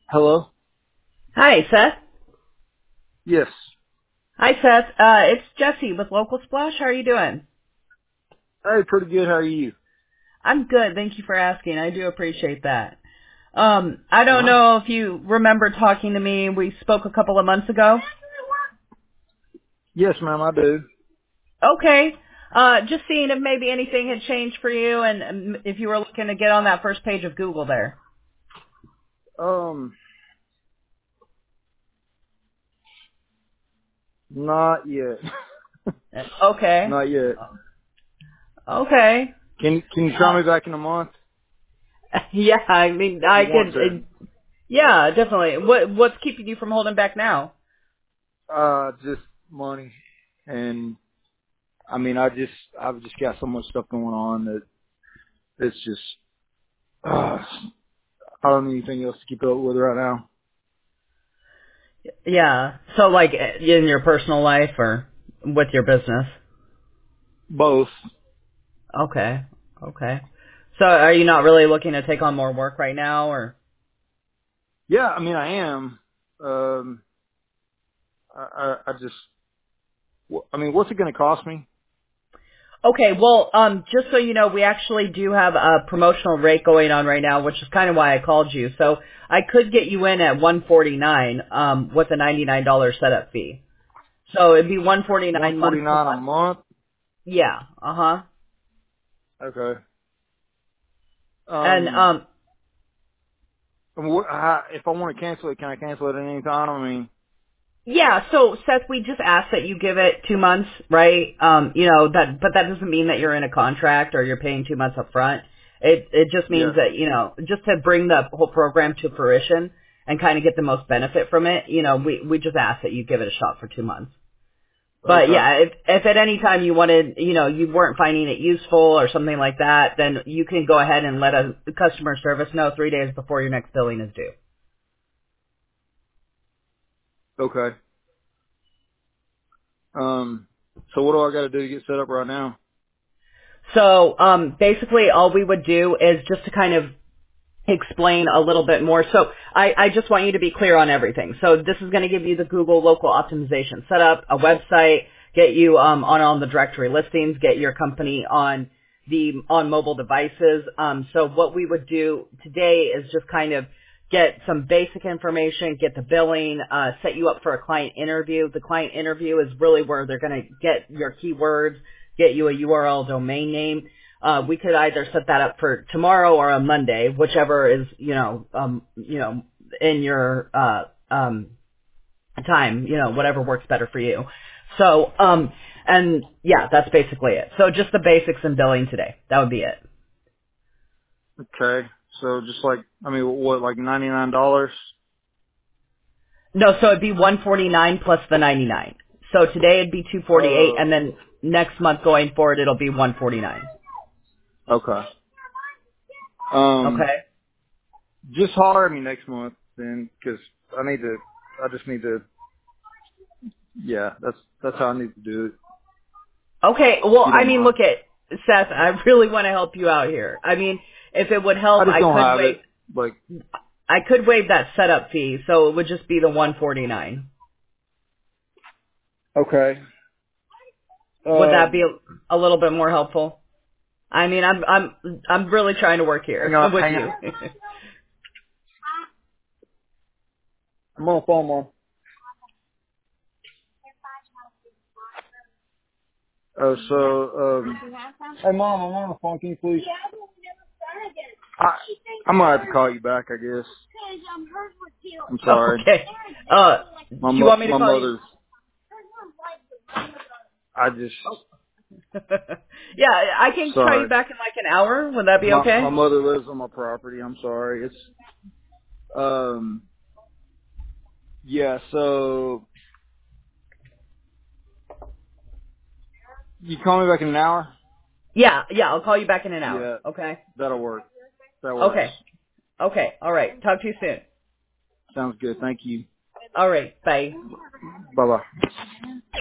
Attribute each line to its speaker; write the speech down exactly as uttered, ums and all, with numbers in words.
Speaker 1: Hello?
Speaker 2: Hi, Seth.
Speaker 1: Yes.
Speaker 2: Hi, Seth. Uh, it's Jesse with Local Splash. How are you doing?
Speaker 1: Hey, pretty good. How are you?
Speaker 2: I'm good. Thank you for asking. I do appreciate that. Um, I don't
Speaker 1: Uh-huh.
Speaker 2: know if you remember talking to me. We spoke a couple of months ago.
Speaker 1: Yes, ma'am, I do.
Speaker 2: Okay. Uh, just seeing if maybe anything had changed for you and um, if you were looking to get on that first page of Google there.
Speaker 1: Um, not yet.
Speaker 2: Uh, Okay.
Speaker 1: Not yet.
Speaker 2: Okay.
Speaker 1: Can Can you try
Speaker 2: Uh,
Speaker 1: me back in a month?
Speaker 2: yeah, I mean,
Speaker 1: If
Speaker 2: I
Speaker 1: you want
Speaker 2: could,
Speaker 1: to.
Speaker 2: uh, yeah, definitely. What, what's keeping you from holding back now?
Speaker 1: Uh, just money. And, I mean, I just, I've just got so much stuff going on that it's just, uh, I don't need anything else to keep up with right now.
Speaker 2: Yeah. So like in your personal life or with your business?
Speaker 1: Both.
Speaker 2: Okay. Okay. So are you not really looking to take on more work right now or?
Speaker 1: Yeah, I mean, I am. Um, I, I, I just, wh- I mean, what's it going to cost me?
Speaker 2: Okay, well, um, just so you know, we actually do have a promotional rate going on right now, which is kind of why I called you. So I could get you in at one forty-nine, um, with a ninety-nine dollars setup fee. So it'd be one forty-nine month to
Speaker 1: 149 a
Speaker 2: month.
Speaker 1: month?
Speaker 2: Yeah, uh-huh.
Speaker 1: Okay.
Speaker 2: And,
Speaker 1: Um,
Speaker 2: um,
Speaker 1: I mean, what, how, if I want to cancel it, can I cancel it at any time? I mean,
Speaker 2: yeah, so Seth, we just ask that you give it two months, right? Um, you know, that but that doesn't mean that you're in a contract or you're paying two months up front. It it just
Speaker 1: yeah.
Speaker 2: means that, you know, just to bring the whole program to fruition and kind of get the most benefit from it, you know, we we just ask that you give it a shot for two months. But
Speaker 1: Okay.
Speaker 2: yeah, if if at any time you wanted, you know, you weren't finding it useful or something like that, then you can go ahead and let a customer service know three days before your next billing is due.
Speaker 1: Okay. Um, so what do I got to do to get set up right now?
Speaker 2: So um, basically, all we would do is just to kind of explain a little bit more. So I, I just want you to be clear on everything. So this is going to give you the Google local optimization setup, a website, get you um, on all the directory listings, get your company on the on mobile devices. Um, so what we would do today is just kind of get some basic information, get the billing, uh, set you up for a client interview. The client interview is really where they're going to get your keywords, get you a U R L domain name. Uh, we could either set that up for tomorrow or on Monday, whichever is, you know, um, you know, in your, uh, um, time, you know, whatever works better for you. So, um, and yeah, that's basically it. So just the basics and billing today. That would be it.
Speaker 1: Okay. So just like, I mean, what, like ninety-nine dollars?
Speaker 2: No, so it'd be one forty-nine plus the ninety-nine. So today it'd be two forty-eight
Speaker 1: Uh,
Speaker 2: and then next month going forward it'll be one forty-nine.
Speaker 1: okay. Um,
Speaker 2: Okay?
Speaker 1: just holler at me next month then, cause I need to, I just need to, yeah, that's, that's how I need to do it,
Speaker 2: Okay,
Speaker 1: if
Speaker 2: well,
Speaker 1: you
Speaker 2: I
Speaker 1: don't
Speaker 2: mean,
Speaker 1: mind.
Speaker 2: look at Seth. I really want to help you out here. I mean, if it would
Speaker 1: I
Speaker 2: help,
Speaker 1: just
Speaker 2: I
Speaker 1: don't
Speaker 2: could
Speaker 1: have
Speaker 2: waive.
Speaker 1: it. Like,
Speaker 2: I could waive that setup fee, so it would just be the one forty-nine.
Speaker 1: okay.
Speaker 2: Would that be
Speaker 1: Um,
Speaker 2: a, a little bit more helpful? I mean, I'm I'm I'm really trying to work
Speaker 1: hang
Speaker 2: here
Speaker 1: on,
Speaker 2: with
Speaker 1: hang on.
Speaker 2: you.
Speaker 1: I'm on the phone, Mom. Oh, so, um, hey, Mom, I'm on the phone. Can you please? I, I'm gonna have to call you back, I guess. I'm sorry.
Speaker 2: Okay. Uh, do
Speaker 1: My
Speaker 2: you
Speaker 1: mo-
Speaker 2: want me to
Speaker 1: my
Speaker 2: call you?
Speaker 1: mother's. I just
Speaker 2: Yeah, I can try you
Speaker 1: sorry.
Speaker 2: back in like an hour. Would that be
Speaker 1: My my
Speaker 2: okay?
Speaker 1: mother lives on my property. I'm sorry. It's um yeah. So you call me back in an hour.
Speaker 2: Yeah, yeah. I'll call you back in an hour.
Speaker 1: Yeah,
Speaker 2: Okay.
Speaker 1: that'll work. That works.
Speaker 2: Okay. Okay. All right. Talk to you soon.
Speaker 1: Sounds good. Thank you.
Speaker 2: All right. Bye.
Speaker 1: Bye bye.